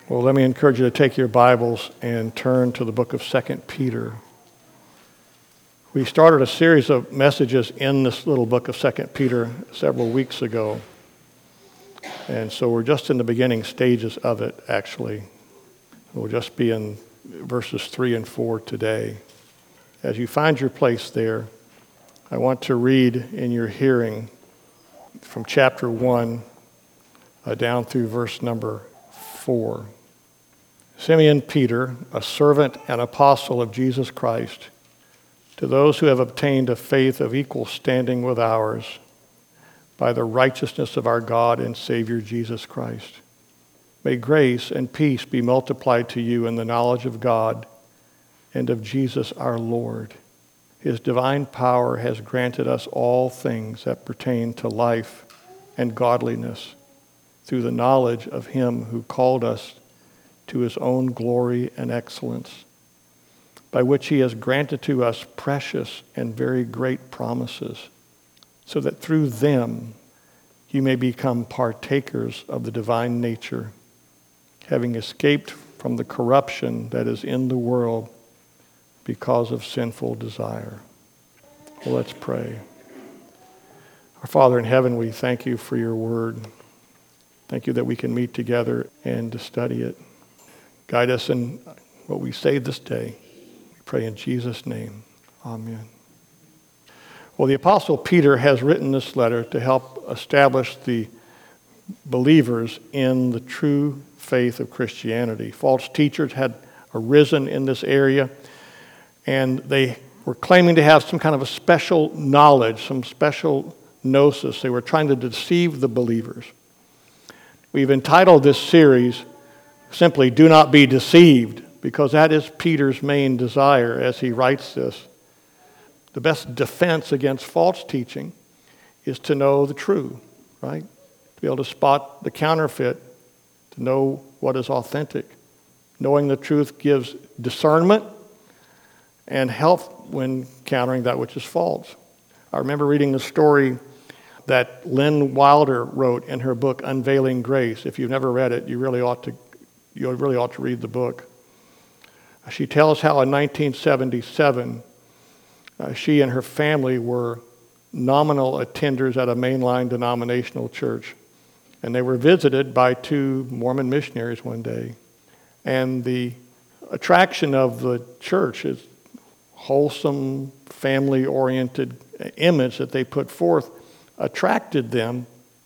Well, let me encourage you to take your Bibles and turn to the book of 2 Peter. We started a series of messages in this little book of 2 Peter several weeks ago. And so we're just in the beginning stages of it, actually. We'll just be in verses 3 and 4 today. As you find your place there, I want to read in your hearing from chapter 1 down through verse number 4. Simeon Peter, a servant and apostle of Jesus Christ, to those who have obtained a faith of equal standing with ours by the righteousness of our God and Savior Jesus Christ. May grace and peace be multiplied to you in the knowledge of God and of Jesus our Lord. His divine power has granted us all things that pertain to life and godliness through the knowledge of him who called us to his own glory and excellence, by which he has granted to us precious and very great promises, so that through them you may become partakers of the divine nature, having escaped from the corruption that is in the world because of sinful desire. Well, let's pray. Our Father in heaven, we thank you for your word. Thank you that we can meet together and to study it. Guide us in what we say this day. We pray in Jesus' name. Amen. Well, the Apostle Peter has written this letter to help establish the believers in the true faith of Christianity. False teachers had arisen in this area, and they were claiming to have some kind of a special knowledge, some special gnosis. They were trying to deceive the believers. We've entitled this series simply, "Do Not Be Deceived," because that is Peter's main desire as he writes this. The best defense against false teaching is to know the true, right? To be able to spot the counterfeit, to know what is authentic. Knowing the truth gives discernment and help when countering that which is false. I remember reading the story that Lynn Wilder wrote in her book, Unveiling Grace. If you've never read it, you really ought to read the book. She tells how in 1977, she and her family were nominal attenders at a mainline denominational church. And they were visited by two Mormon missionaries one day. And the attraction of the church is wholesome, family-oriented image that they put forth attracted them.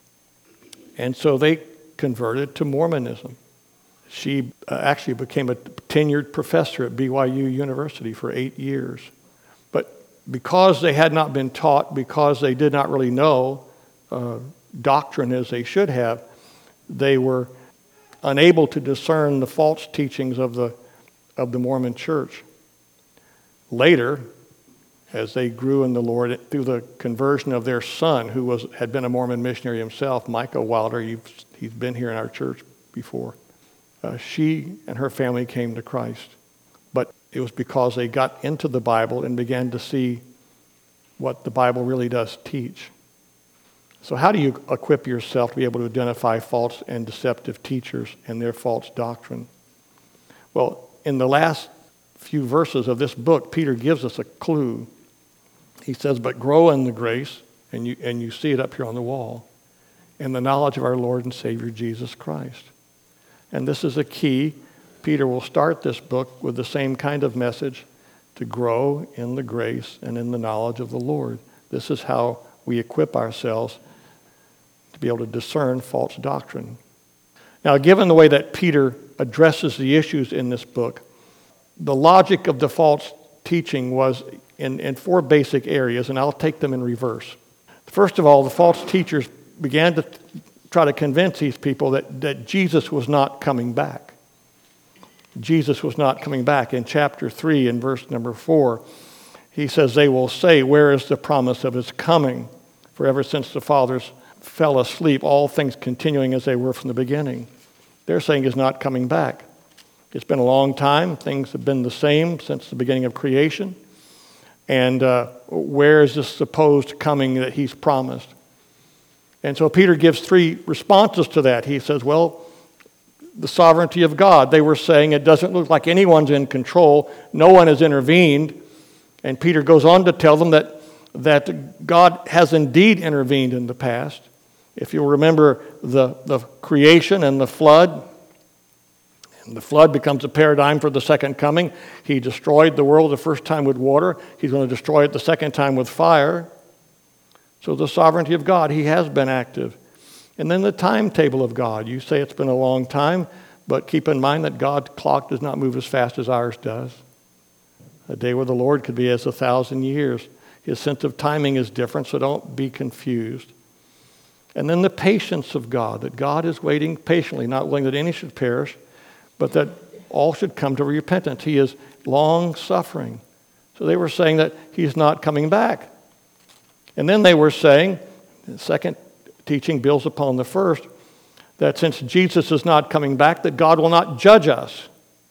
And so they converted to Mormonism. She actually became a tenured professor at BYU University for 8 years. But because they had not been taught, because they did not really know doctrine as they should have, they were unable to discern the false teachings of the Mormon church. Later, as they grew in the Lord through the conversion of their son, who had been a Mormon missionary himself, Micah Wilder, he's been here in our church before. She and her family came to Christ. But it was because they got into the Bible and began to see what the Bible really does teach. So how do you equip yourself to be able to identify false and deceptive teachers and their false doctrine? Well, in the last few verses of this book, Peter gives us a clue. He says, "But grow in the grace," and you see it up here on the wall, "in the knowledge of our Lord and Savior Jesus Christ." And this is a key. Peter will start this book with the same kind of message, to grow in the grace and in the knowledge of the Lord. This is how we equip ourselves to be able to discern false doctrine. Now, given the way that Peter addresses the issues in this book, the logic of the false teaching was in four basic areas, and I'll take them in reverse. First of all, the false teachers began to try to convince these people that Jesus was not coming back. Jesus was not coming back. In chapter 3, in verse number 4, he says, "They will say, 'Where is the promise of his coming? For ever since the fathers fell asleep, all things continuing as they were from the beginning.'" They're saying he's not coming back. It's been a long time. Things have been the same since the beginning of creation. And where is this supposed coming that he's promised? And so Peter gives three responses to that. He says, well, the sovereignty of God. They were saying it doesn't look like anyone's in control. No one has intervened. And Peter goes on to tell them that God has indeed intervened in the past. If you'll remember the creation and the flood, and the flood becomes a paradigm for the second coming. He destroyed the world the first time with water. He's going to destroy it the second time with fire. So the sovereignty of God, he has been active. And then the timetable of God. You say it's been a long time, but keep in mind that God's clock does not move as fast as ours does. A day with the Lord could be as 1,000 years. His sense of timing is different, so don't be confused. And then the patience of God, that God is waiting patiently, not willing that any should perish, but that all should come to repentance. He is long-suffering. So they were saying that he's not coming back. And then they were saying, the second teaching builds upon the first, that since Jesus is not coming back, that God will not judge us.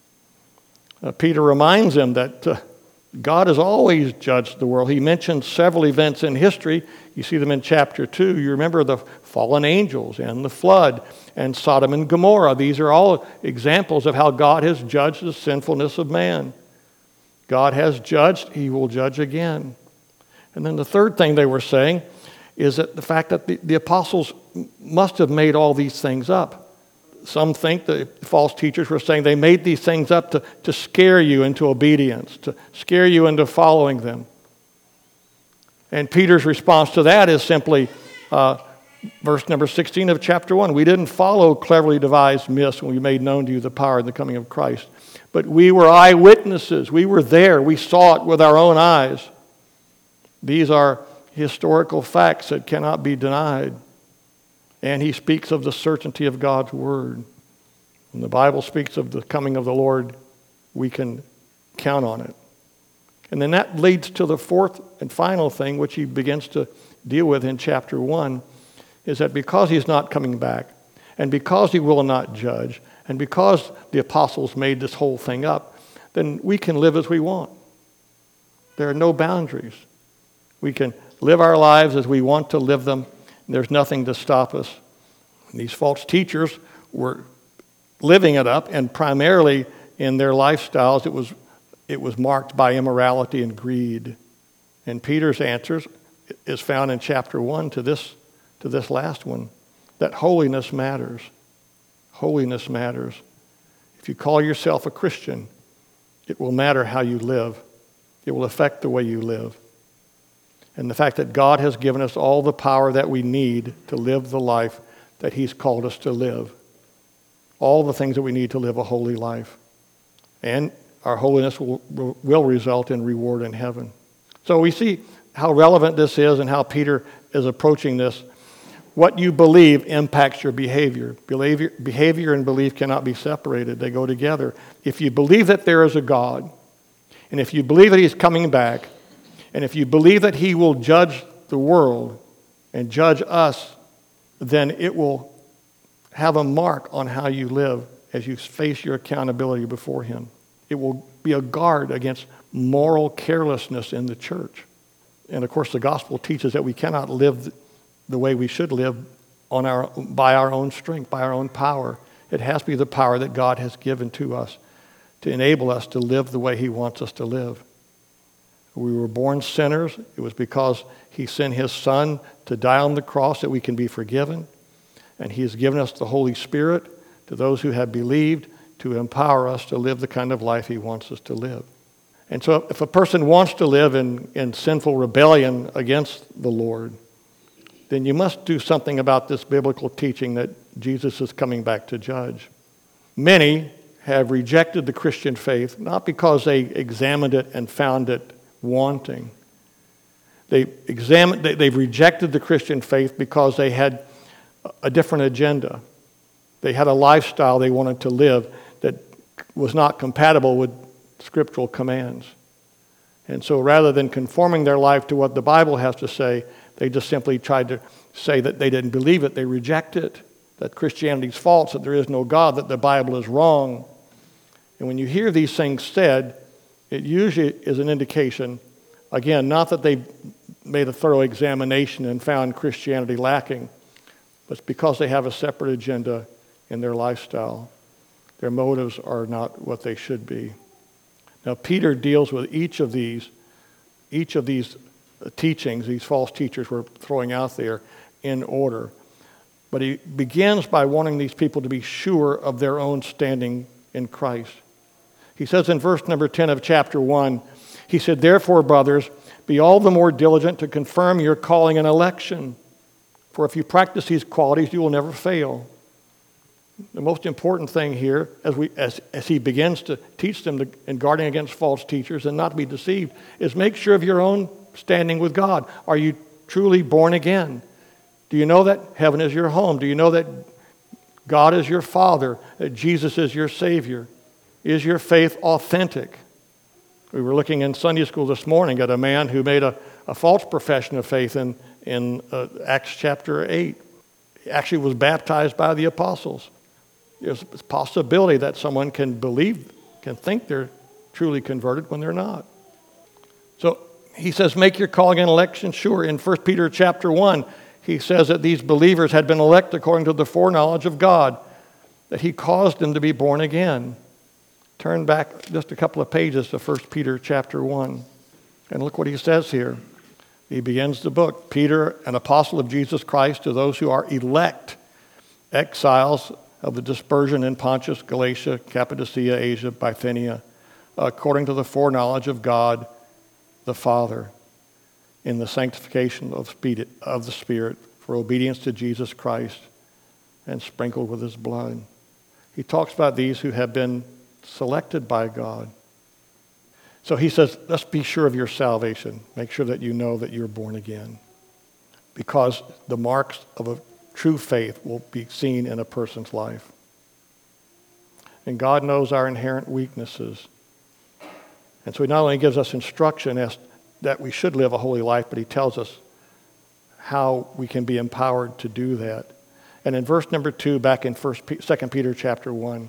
Peter reminds them that God has always judged the world. He mentions several events in history. You see them in chapter 2. You remember the fallen angels and the flood and Sodom and Gomorrah. These are all examples of how God has judged the sinfulness of man. God has judged, he will judge again. And then the third thing they were saying is that the fact that the apostles must have made all these things up. Some think that false teachers were saying they made these things up to scare you into obedience, to scare you into following them. And Peter's response to that is simply verse number 16 of chapter 1. We didn't follow cleverly devised myths when we made known to you the power and the coming of Christ. But we were eyewitnesses. We were there. We saw it with our own eyes. These are historical facts that cannot be denied. And he speaks of the certainty of God's word. When the Bible speaks of the coming of the Lord, we can count on it. And then that leads to the fourth and final thing, which he begins to deal with in chapter 1, is that because he's not coming back, and because he will not judge, and because the apostles made this whole thing up, then we can live as we want. There are no boundaries. We can live our lives as we want to live them. There's nothing to stop us. These false teachers were living it up, and primarily in their lifestyles, it was marked by immorality and greed. And Peter's answers is found in chapter 1 to this last one, that holiness matters. Holiness matters. If you call yourself a Christian, it will matter how you live. It will affect the way you live. And the fact that God has given us all the power that we need to live the life that he's called us to live. All the things that we need to live a holy life. And our holiness will result in reward in heaven. So we see how relevant this is and how Peter is approaching this. What you believe impacts your behavior. Behavior and belief cannot be separated. They go together. If you believe that there is a God, and if you believe that he's coming back, and if you believe that he will judge the world and judge us, then it will have a mark on how you live as you face your accountability before him. It will be a guard against moral carelessness in the church. And of course, the gospel teaches that we cannot live the way we should live by our own strength, by our own power. It has to be the power that God has given to us to enable us to live the way he wants us to live. We were born sinners. It was because he sent his Son to die on the cross that we can be forgiven. And he has given us the Holy Spirit to those who have believed to empower us to live the kind of life he wants us to live. And so if a person wants to live in sinful rebellion against the Lord, then you must do something about this biblical teaching that Jesus is coming back to judge. Many have rejected the Christian faith, not because they examined it and found it wanting. They've rejected the Christian faith because they had a different agenda. They had a lifestyle they wanted to live that was not compatible with scriptural commands. And so rather than conforming their life to what the Bible has to say, they just simply tried to say that they didn't believe it. They reject it, that Christianity is false, that there is no God, that the Bible is wrong. And when you hear these things said, it usually is an indication, again, not that they've made a thorough examination and found Christianity lacking, but it's because they have a separate agenda in their lifestyle. Their motives are not what they should be. Now, Peter deals with each of these teachings, these false teachers we're throwing out there, in order. But he begins by wanting these people to be sure of their own standing in Christ. He says in verse number 10 of chapter 1, he said, "Therefore, brothers, be all the more diligent to confirm your calling and election. For if you practice these qualities, you will never fail." The most important thing here, as he begins to teach them in guarding against false teachers and not to be deceived, is make sure of your own standing with God. Are you truly born again? Do you know that heaven is your home? Do you know that God is your Father, that Jesus is your Savior? Is your faith authentic? We were looking in Sunday school this morning at a man who made a false profession of faith in Acts chapter 8. He actually was baptized by the apostles. There's a possibility that someone can think they're truly converted when they're not. So he says, make your calling and election sure. In 1 Peter chapter 1, he says that these believers had been elected according to the foreknowledge of God, that he caused them to be born again. Turn back just a couple of pages to 1 Peter chapter 1. And look what he says here. He begins the book. Peter, an apostle of Jesus Christ, to those who are elect, exiles of the dispersion in Pontus, Galatia, Cappadocia, Asia, Bithynia, according to the foreknowledge of God the Father, in the sanctification of the Spirit, for obedience to Jesus Christ, and sprinkled with his blood. He talks about these who have been selected by God. So he says, let's be sure of your salvation. Make sure that you know that you're born again. Because the marks of a true faith will be seen in a person's life. And God knows our inherent weaknesses. And so he not only gives us instruction as that we should live a holy life, but he tells us how we can be empowered to do that. And in verse number 2, back in 2 Peter chapter 1,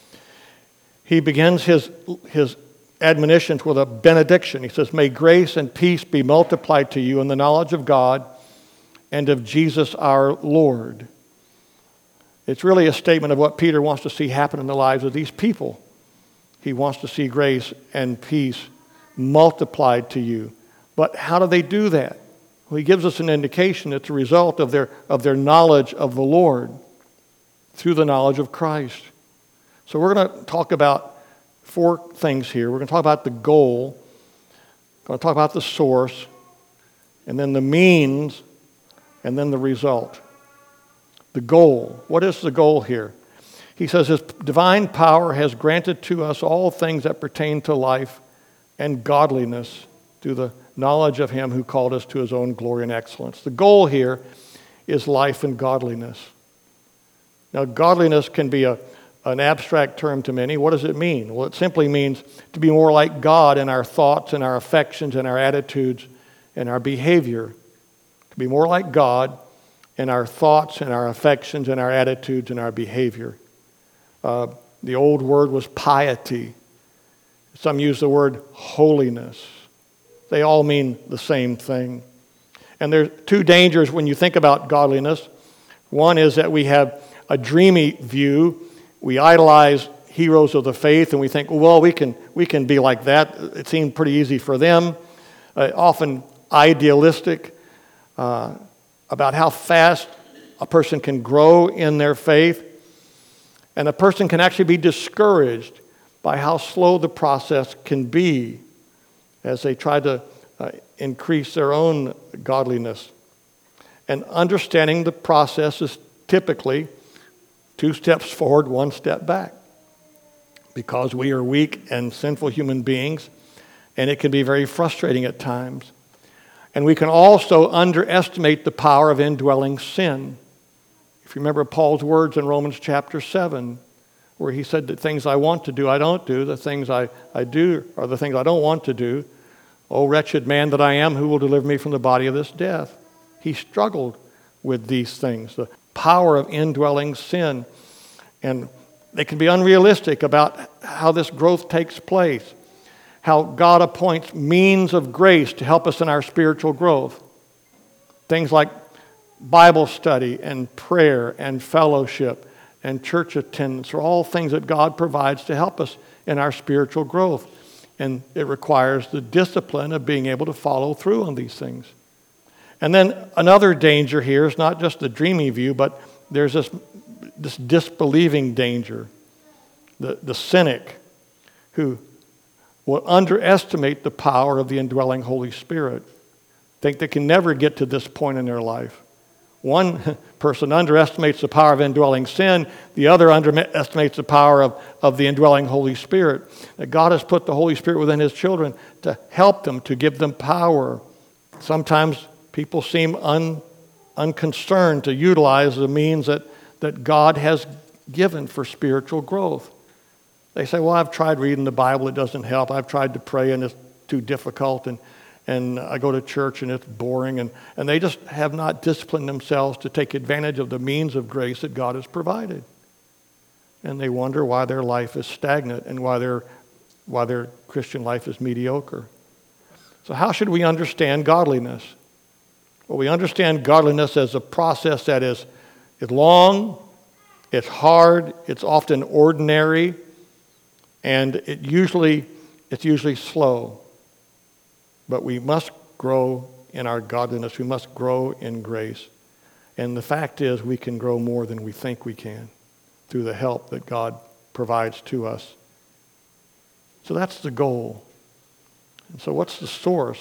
he begins his admonitions with a benediction. He says, "May grace and peace be multiplied to you in the knowledge of God and of Jesus our Lord." It's really a statement of what Peter wants to see happen in the lives of these people. He wants to see grace and peace multiplied to you. But how do they do that? Well, he gives us an indication. It's a result of their knowledge of the Lord through the knowledge of Christ. So we're going to talk about 4 things here. We're going to talk about the goal, we're going to talk about the source, and then the means, and then the result. The goal. What is the goal here? He says his divine power has granted to us all things that pertain to life and godliness through the knowledge of him who called us to his own glory and excellence. The goal here is life and godliness. Now, godliness can be an abstract term to many. What does it mean? Well, it simply means to be more like God in our thoughts and our affections and our attitudes and our behavior. To be more like God in our thoughts and our affections and our attitudes and our behavior. The old word was piety. Some use the word holiness. They all mean the same thing. And there's 2 dangers when you think about godliness. One is that we have a dreamy view. We idolize heroes of the faith and we think, well, we can be like that. It seemed pretty easy for them. Often idealistic about how fast a person can grow in their faith. And a person can actually be discouraged by how slow the process can be as they try to increase their own godliness. And understanding the process is typically 2 steps forward, 1 step back. Because we are weak and sinful human beings, and it can be very frustrating at times. And we can also underestimate the power of indwelling sin. If you remember Paul's words in Romans chapter 7, where he said, the things I want to do, I don't do. The things I do are the things I don't want to do. O wretched man that I am, who will deliver me from the body of this death? He struggled with these things, the power of indwelling sin. And they can be unrealistic about how this growth takes place, how God appoints means of grace to help us in our spiritual growth. Things like Bible study and prayer and fellowship and church attendance are all things that God provides to help us in our spiritual growth. And it requires the discipline of being able to follow through on these things. And then another danger here is not just the dreamy view, but there's this disbelieving danger. The cynic who will underestimate the power of the indwelling Holy Spirit, think they can never get to this point in their life. One person underestimates the power of indwelling sin. The other underestimates the power of the indwelling Holy Spirit. That God has put the Holy Spirit within His children to help them, to give them power. Sometimes people seem unconcerned to utilize the means that God has given for spiritual growth. They say, well, I've tried reading the Bible, it doesn't help. I've tried to pray and it's too difficult, and I go to church and it's boring, and they just have not disciplined themselves to take advantage of the means of grace that God has provided. And they wonder why their life is stagnant and why their Christian life is mediocre. So how should we understand godliness? Well, we understand godliness as a process that is long, it's hard, it's often ordinary, and it's usually slow. But we must grow in our godliness. We must grow in grace. And the fact is, we can grow more than we think we can through the help that God provides to us. So that's the goal. And so what's the source?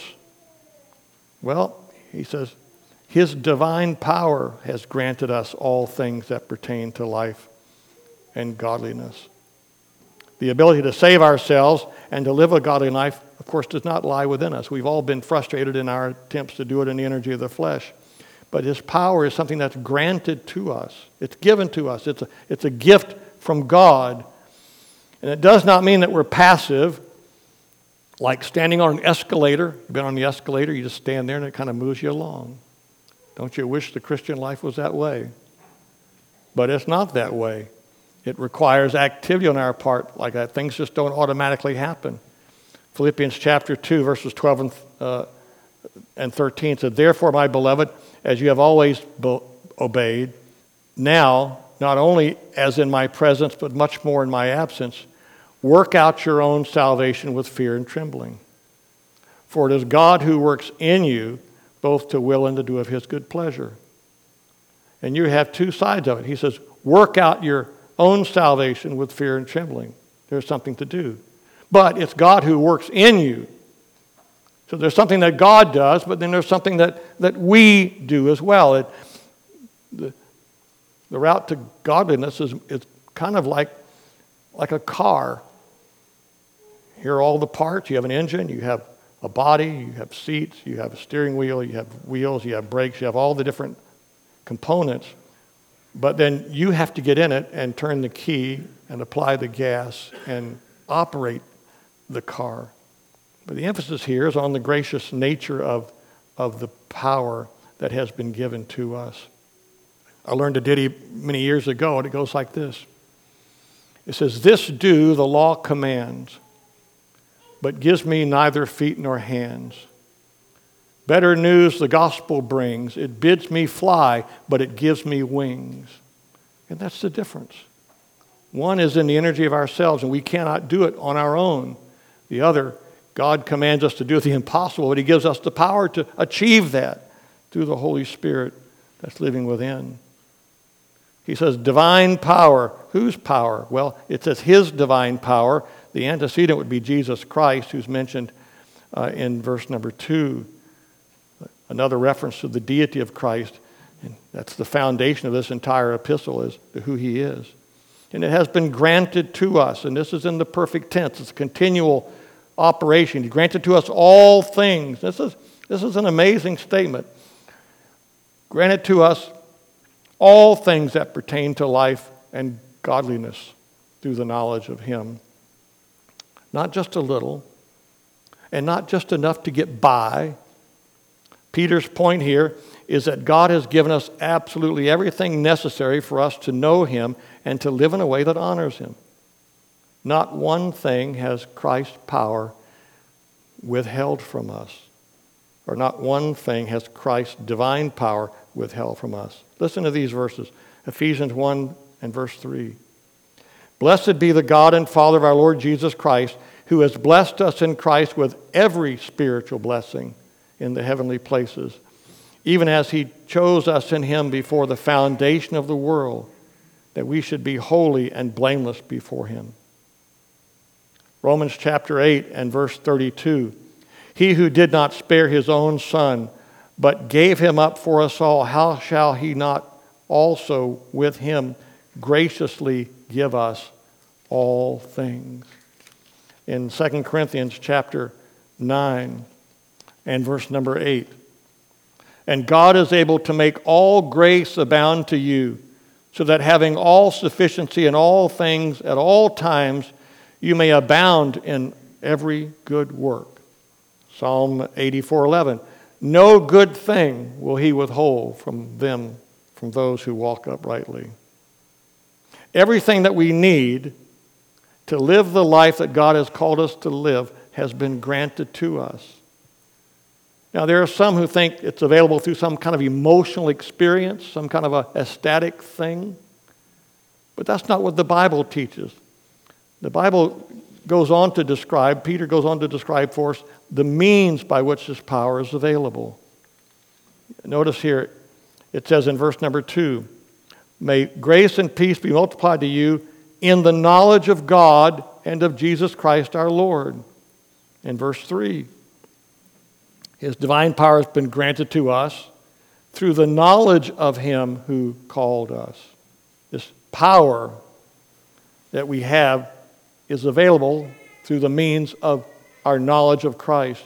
Well, he says, His divine power has granted us all things that pertain to life and godliness. The ability to save ourselves and to live a godly life, of course, does not lie within us. We've all been frustrated in our attempts to do it in the energy of the flesh. But His power is something that's granted to us. It's given to us. It's a gift from God. And it does not mean that we're passive, like standing on an escalator. You've been on the escalator, you just stand there and it kind of moves you along. Don't you wish the Christian life was that way? But it's not that way. It requires activity on our part like that. Things just don't automatically happen. Philippians chapter 2, verses 12 and 13 said, Therefore, my beloved, as you have always obeyed, now, not only as in my presence, but much more in my absence, work out your own salvation with fear and trembling. For it is God who works in you, both to will and to do of His good pleasure. And you have two sides of it. He says, work out your own salvation with fear and trembling. There's something to do. But it's God who works in you. So there's something that God does, but then there's something that we do as well. The route to godliness is kind of like a car. Here are all the parts. You have an engine, you have a body, you have seats, you have a steering wheel, you have wheels, you have brakes, you have all the different components. But then you have to get in it and turn the key and apply the gas and operate the car. But the emphasis here is on the gracious nature of the power that has been given to us. I learned a ditty many years ago, and it goes like this. It says, This do the law commands, but gives me neither feet nor hands. Better news the gospel brings. It bids me fly, but it gives me wings. And that's the difference. One is in the energy of ourselves, and we cannot do it on our own. The other, God commands us to do the impossible, but He gives us the power to achieve that through the Holy Spirit that's living within. He says divine power. Whose power? Well, it says His divine power. The antecedent would be Jesus Christ, who's mentioned in verse number 2. Another reference to the deity of Christ. And that's the foundation of this entire epistle, is who He is. And it has been granted to us, and this is in the perfect tense. It's a continual operation. He granted to us all things. This is an amazing statement. Granted to us all things that pertain to life and godliness through the knowledge of Him. Not just a little, and not just enough to get by. Peter's point here is that God has given us absolutely everything necessary for us to know Him and to live in a way that honors Him. Not one thing has Christ's power withheld from us, or not one thing has Christ's divine power withheld from us. Listen to these verses, Ephesians 1 and verse 3. Blessed be the God and Father of our Lord Jesus Christ, who has blessed us in Christ with every spiritual blessing in the heavenly places, even as he chose us in him before the foundation of the world, that we should be holy and blameless before him. Romans chapter 8 and verse 32. He who did not spare his own son, but gave him up for us all, how shall he not also with him graciously give us all things? In 2 Corinthians chapter 9 and verse number 8. And God is able to make all grace abound to you, so that having all sufficiency in all things at all times, you may abound in every good work. Psalm 84:11. No good thing will he withhold from those who walk uprightly. Everything that we need to live the life that God has called us to live has been granted to us. Now, there are some who think it's available through some kind of emotional experience, some kind of a ecstatic thing. But that's not what the Bible teaches. The Bible goes on to describe, Peter goes on to describe for us the means by which this power is available. Notice here, it says in verse number 2, may grace and peace be multiplied to you in the knowledge of God and of Jesus Christ our Lord. In verse 3, his divine power has been granted to us through the knowledge of him who called us. This power that we have is available through the means of our knowledge of Christ.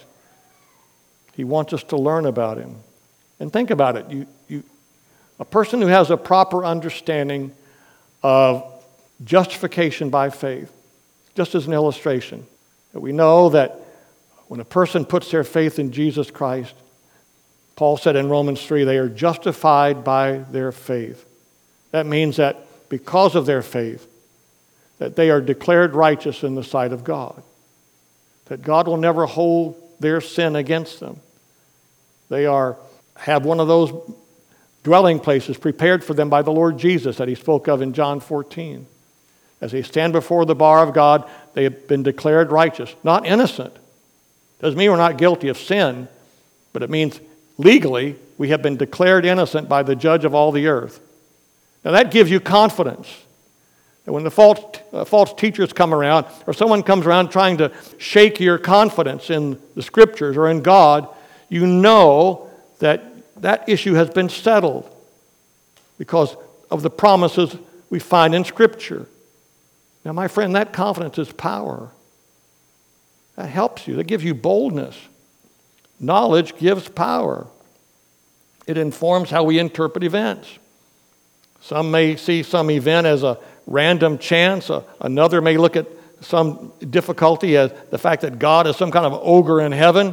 He wants us to learn about him. And think about it. A person who has a proper understanding of justification by faith, just as an illustration, that we know that when a person puts their faith in Jesus Christ, Paul said in Romans 3, they are justified by their faith. That means that because of their faith, that they are declared righteous in the sight of God. That God will never hold their sin against them. They have one of those dwelling places prepared for them by the Lord Jesus that he spoke of in John 14. As they stand before the bar of God, they have been declared righteous, not innocent. Doesn't mean we're not guilty of sin, but it means legally we have been declared innocent by the judge of all the earth. Now that gives you confidence. And when the false teachers come around, or someone comes around trying to shake your confidence in the Scriptures or in God, you know that that issue has been settled because of the promises we find in Scripture. Now, my friend, that confidence is power. That helps you. That gives you boldness. Knowledge gives power. It informs how we interpret events. Some may see some event as a random chance. Another may look at some difficulty as the fact that God is some kind of ogre in heaven.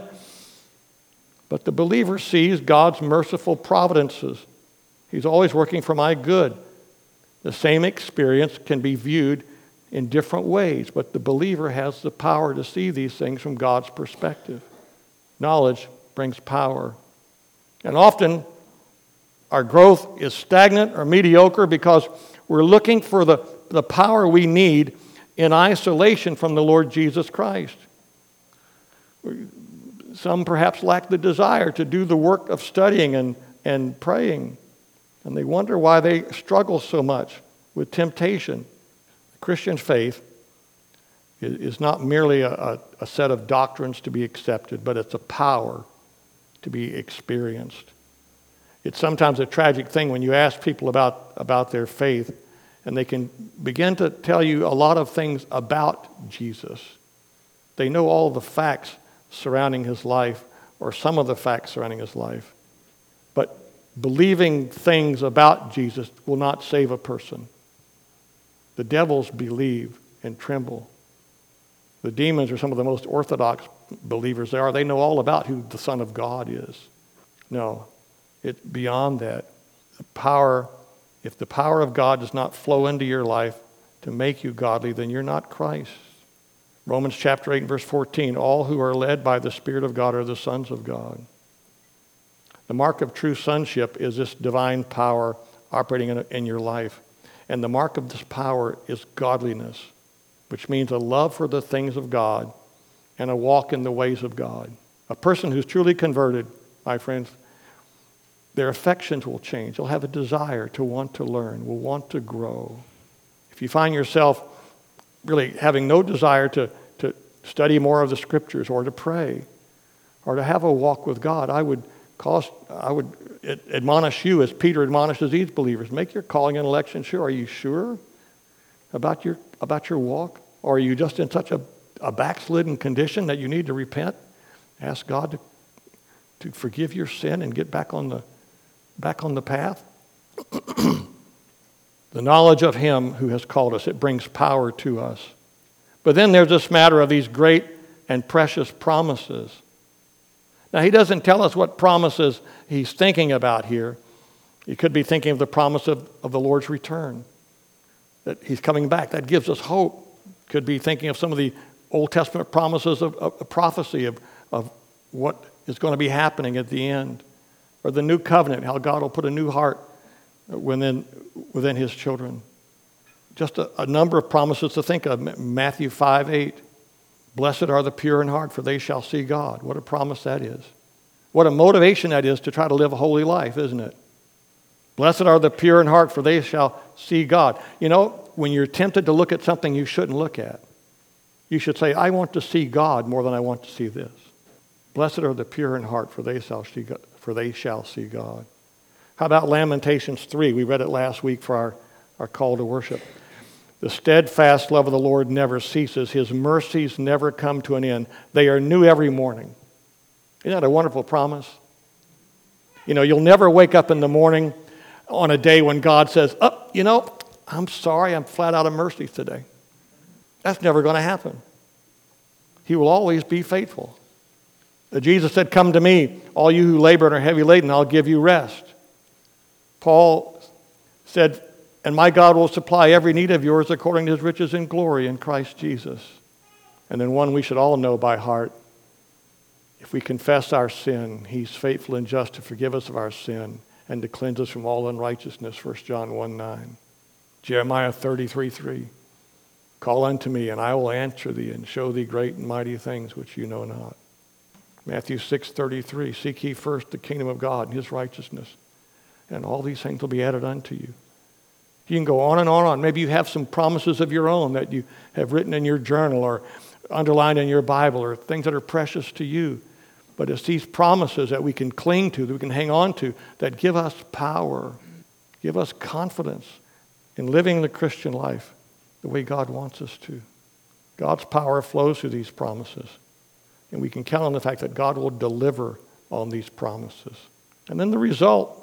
But the believer sees God's merciful providences. He's always working for my good. The same experience can be viewed in different ways, but the believer has the power to see these things from God's perspective. Knowledge brings power. And often, our growth is stagnant or mediocre because we're looking for the power we need in isolation from the Lord Jesus Christ. Some perhaps lack the desire to do the work of studying and praying, and they wonder why they struggle so much with temptation. The Christian faith is not merely a set of doctrines to be accepted, but it's a power to be experienced. It's sometimes a tragic thing when you ask people about their faith, and they can begin to tell you a lot of things about Jesus. They know all the facts surrounding his life, or some of the facts surrounding his life. But believing things about Jesus will not save a person. The devils believe and tremble. The demons are some of the most orthodox believers there are. They know all about who the Son of God is. No, it's beyond that. If the power of God does not flow into your life to make you godly, then you're not Christ. Romans chapter 8 and verse 14, all who are led by the Spirit of God are the sons of God. The mark of true sonship is this divine power operating in your life. And the mark of this power is godliness, which means a love for the things of God and a walk in the ways of God. A person who's truly converted, my friends, their affections will change. They'll have a desire to want to learn, will want to grow. If you find yourself really having no desire to study more of the Scriptures or to pray or to have a walk with God, I would admonish you as Peter admonishes these believers. Make your calling and election sure. Are you sure about your walk? Or are you just in such a backslidden condition that you need to repent? Ask God to forgive your sin and get back on the path. The knowledge of Him who has called us, it brings power to us. But then there's this matter of these great and precious promises. Now, he doesn't tell us what promises he's thinking about here. He could be thinking of the promise of the Lord's return, that he's coming back. That gives us hope. Could be thinking of some of the Old Testament promises of prophecy of what is going to be happening at the end. Or the new covenant, how God will put a new heart within His children. Just a number of promises to think of. Matthew 5:8. Blessed are the pure in heart, for they shall see God. What a promise that is. What a motivation that is to try to live a holy life, isn't it? Blessed are the pure in heart, for they shall see God. You know, when you're tempted to look at something you shouldn't look at, you should say, I want to see God more than I want to see this. Blessed are the pure in heart, for they shall see God. How about Lamentations 3? We read it last week for our call to worship. The steadfast love of the Lord never ceases. His mercies never come to an end. They are new every morning. Isn't that a wonderful promise? You know, you'll never wake up in the morning on a day when God says, I'm sorry, I'm flat out of mercies today. That's never going to happen. He will always be faithful. Jesus said, come to me, all you who labor and are heavy laden, I'll give you rest. Paul said, and my God will supply every need of yours according to His riches and glory in Christ Jesus. And then one we should all know by heart. If we confess our sin, He's faithful and just to forgive us of our sin and to cleanse us from all unrighteousness, 1 John 1:9. Jeremiah 33:3. Call unto me, and I will answer thee and show thee great and mighty things which you know not. Matthew 6:33. Seek ye first the kingdom of God and His righteousness, and all these things will be added unto you. You can go on and on. Maybe you have some promises of your own that you have written in your journal or underlined in your Bible or things that are precious to you. But it's these promises that we can cling to, that we can hang on to, that give us power, give us confidence in living the Christian life the way God wants us to. God's power flows through these promises. And we can count on the fact that God will deliver on these promises. And then the result.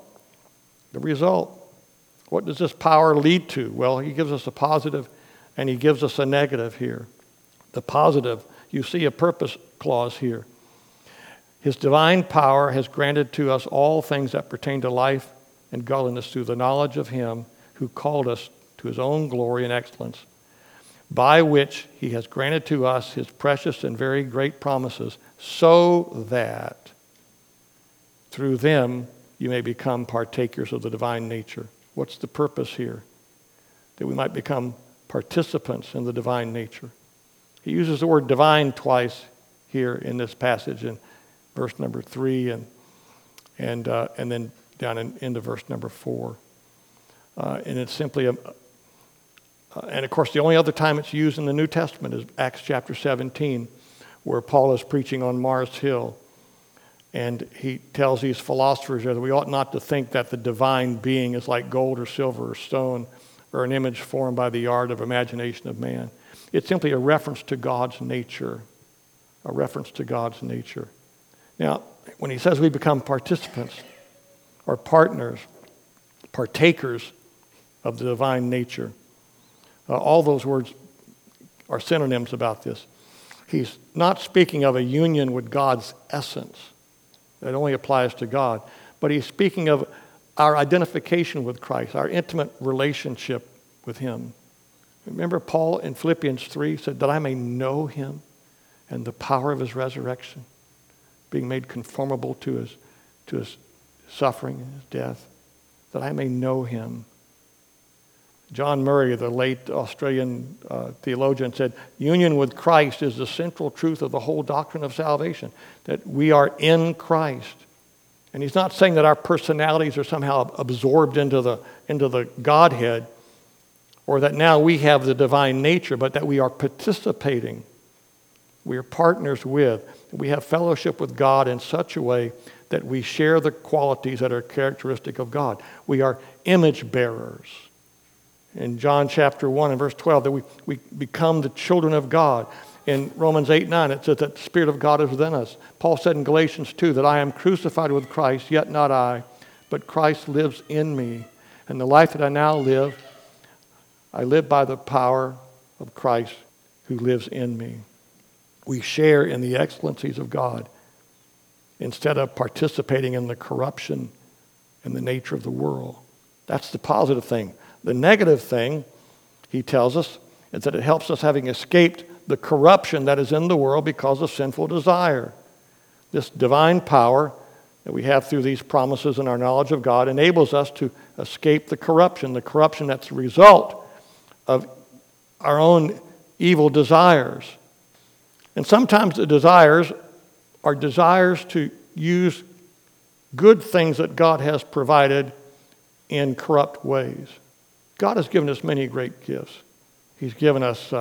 What does this power lead to? Well, He gives us a positive and He gives us a negative here. The positive, you see a purpose clause here. His divine power has granted to us all things that pertain to life and godliness through the knowledge of Him who called us to His own glory and excellence, by which He has granted to us His precious and very great promises, so that through them you may become partakers of the divine nature. What's the purpose here? That we might become participants in the divine nature. He uses the word divine twice here in this passage in verse number 3 and then down into verse number 4. And it's simply and of course the only other time it's used in the New Testament is Acts chapter 17, where Paul is preaching on Mars Hill. And he tells these philosophers that we ought not to think that the divine being is like gold or silver or stone or an image formed by the art of imagination of man. It's simply a reference to God's nature, a reference to God's nature. Now, when he says we become participants or partners, partakers of the divine nature, all those words are synonyms about this. He's not speaking of a union with God's essence. It only applies to God. But he's speaking of our identification with Christ, our intimate relationship with Him. Remember Paul in Philippians 3 said, that I may know Him and the power of His resurrection, being made conformable to His suffering and His death, that I may know Him. John Murray, the late Australian theologian, said, union with Christ is the central truth of the whole doctrine of salvation, that we are in Christ. And he's not saying that our personalities are somehow absorbed into the Godhead, or that now we have the divine nature, but that we are participating. We are partners with. We have fellowship with God in such a way that we share the qualities that are characteristic of God. We are image bearers. In John chapter 1 and verse 12, that we become the children of God. In Romans 8:9, it says that the Spirit of God is within us. Paul said in Galatians 2 that I am crucified with Christ, yet not I, but Christ lives in me. And the life that I now live, I live by the power of Christ who lives in me. We share in the excellencies of God instead of participating in the corruption and the nature of the world. That's the positive thing. The negative thing, he tells us, is that it helps us having escaped the corruption that is in the world because of sinful desire. This divine power that we have through these promises and our knowledge of God enables us to escape the corruption that's a result of our own evil desires. And sometimes the desires are desires to use good things that God has provided in corrupt ways. God has given us many great gifts. He's given us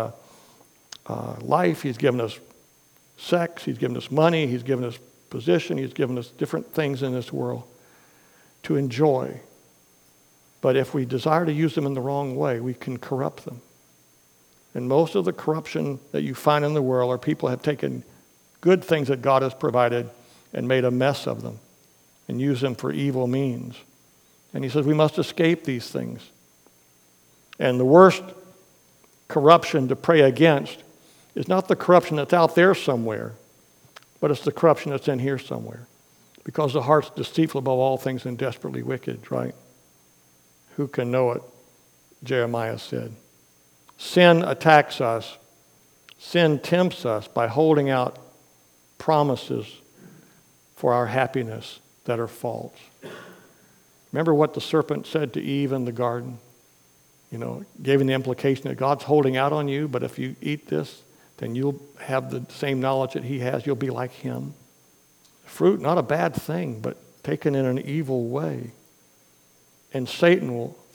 life. He's given us sex. He's given us money. He's given us position. He's given us different things in this world to enjoy. But if we desire to use them in the wrong way, we can corrupt them. And most of the corruption that you find in the world are people have taken good things that God has provided and made a mess of them and used them for evil means. And he says we must escape these things. And the worst corruption to pray against is not the corruption that's out there somewhere, but it's the corruption that's in here somewhere. Because the heart's deceitful above all things and desperately wicked, right? Who can know it? Jeremiah said. Sin attacks us. Sin tempts us by holding out promises for our happiness that are false. Remember what the serpent said to Eve in the garden? Gave him the implication that God's holding out on you, but if you eat this, then you'll have the same knowledge that he has. You'll be like him. Fruit, not a bad thing, but taken in an evil way. And Satan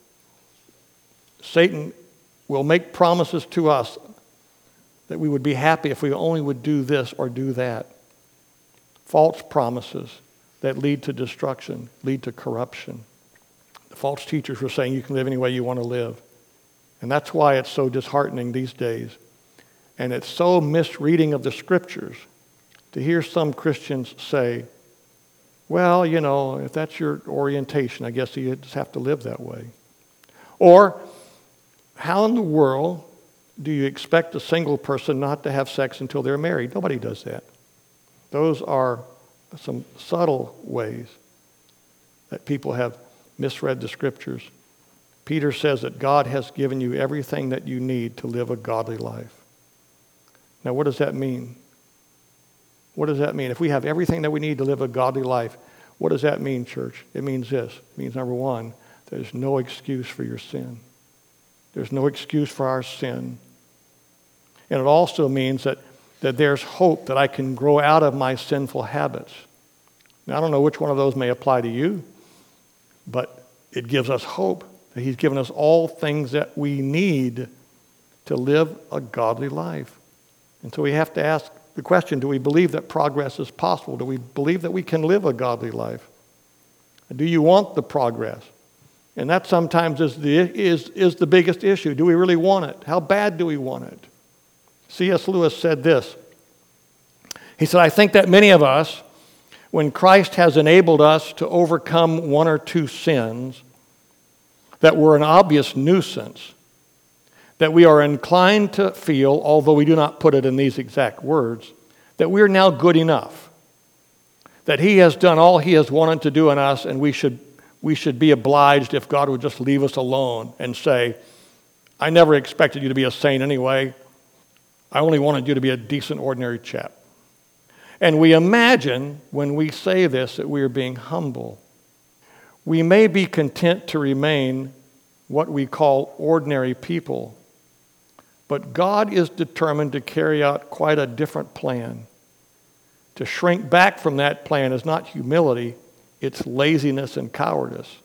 will make promises to us that we would be happy if we only would do this or do that. False promises that lead to destruction, lead to corruption. The false teachers were saying you can live any way you want to live. And that's why it's so disheartening these days. And it's so misreading of the scriptures to hear some Christians say, well, if that's your orientation, I guess you just have to live that way. Or, how in the world do you expect a single person not to have sex until they're married? Nobody does that. Those are some subtle ways that people have misread the scriptures. Peter says that God has given you everything that you need to live a godly life. Now, what does that mean? What does that mean? If we have everything that we need to live a godly life, what does that mean, church? It means this. It means, number one, there's no excuse for your sin. There's no excuse for our sin. And it also means that there's hope that I can grow out of my sinful habits. Now, I don't know which one of those may apply to you, but it gives us hope that he's given us all things that we need to live a godly life. And so we have to ask the question, do we believe that progress is possible? Do we believe that we can live a godly life? Do you want the progress? And that sometimes is the biggest issue. Do we really want it? How bad do we want it? C.S. Lewis said this. He said, I think that many of us, when Christ has enabled us to overcome one or two sins that were an obvious nuisance, that we are inclined to feel, although we do not put it in these exact words, that we are now good enough, that he has done all he has wanted to do in us, and we should be obliged if God would just leave us alone and say, I never expected you to be a saint anyway. I only wanted you to be a decent, ordinary chap. And we imagine when we say this that we are being humble. We may be content to remain what we call ordinary people. But God is determined to carry out quite a different plan. To shrink back from that plan is not humility, it's laziness and cowardice.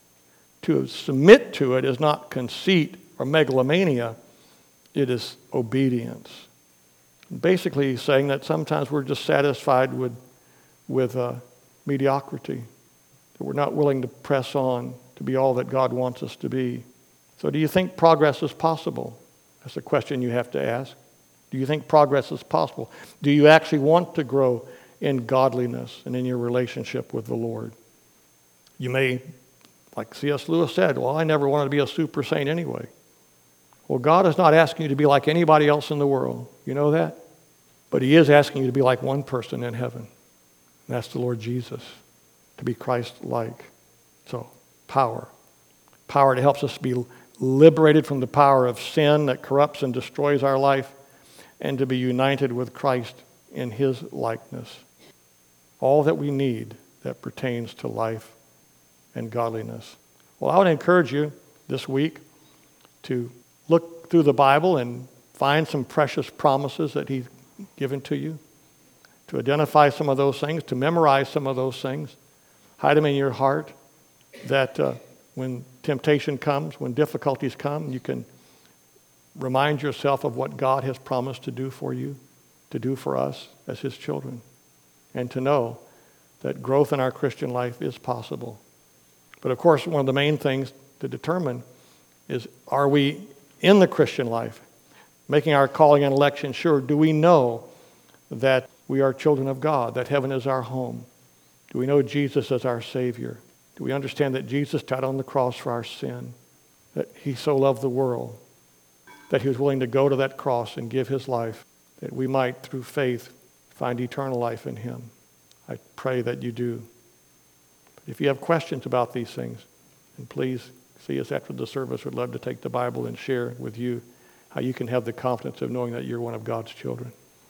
To submit to it is not conceit or megalomania, it is obedience. Basically, he's saying that sometimes we're just satisfied with mediocrity, that we're not willing to press on to be all that God wants us to be. So do you think progress is possible? That's a question you have to ask. Do you think progress is possible? Do you actually want to grow in godliness and in your relationship with the Lord? You may, like C.S. Lewis said, well, I never wanted to be a super saint anyway. Well, God is not asking you to be like anybody else in the world. You know that? But he is asking you to be like one person in heaven. And that's the Lord Jesus, to be Christ-like. So, power. Power that helps us be liberated from the power of sin that corrupts and destroys our life, and to be united with Christ in his likeness. All that we need that pertains to life and godliness. Well, I would encourage you this week to look through the Bible and find some precious promises that he's given to you, to identify some of those things, to memorize some of those things, hide them in your heart, that when temptation comes, when difficulties come, you can remind yourself of what God has promised to do for you, to do for us as his children, and to know that growth in our Christian life is possible. But of course, one of the main things to determine is, are we in the Christian life, making our calling and election sure? Do we know that we are children of God, that heaven is our home? Do we know Jesus as our Savior? Do we understand that Jesus died on the cross for our sin, that he so loved the world, that he was willing to go to that cross and give his life, that we might, through faith, find eternal life in him? I pray that you do. But if you have questions about these things, then please see us after the service. We'd love to take the Bible and share with you how you can have the confidence of knowing that you're one of God's children.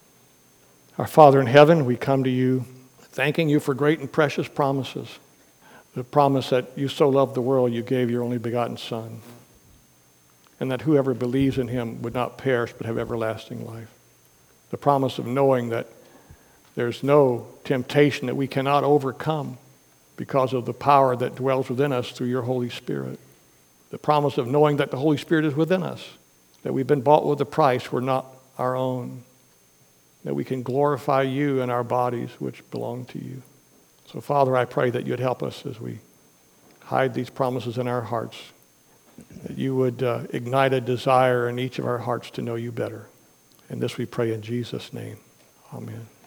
Our Father in heaven, we come to you thanking you for great and precious promises. The promise that you so loved the world, you gave your only begotten Son, and that whoever believes in him would not perish but have everlasting life. The promise of knowing that there's no temptation that we cannot overcome because of the power that dwells within us through your Holy Spirit. The promise of knowing that the Holy Spirit is within us, that we've been bought with a price, we're not our own, that we can glorify you in our bodies which belong to you. So, Father, I pray that you'd help us as we hide these promises in our hearts, that you would ignite a desire in each of our hearts to know you better. And this we pray in Jesus' name. Amen.